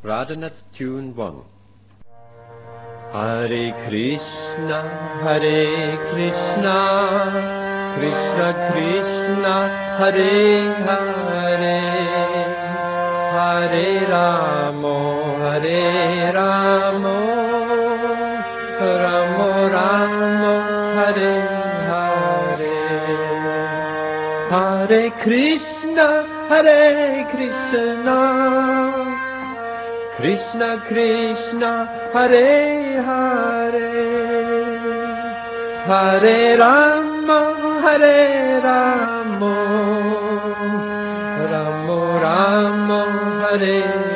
Radhanath Tune 1. Hare Krishna, Krishna Krishna, Hare Hare, Hare Ramo, Ramo Ramo, Hare Hare. Hare Krishna, Krishna Krishna, Hare Hare, Hare Rama, Ramo Ramo, Hare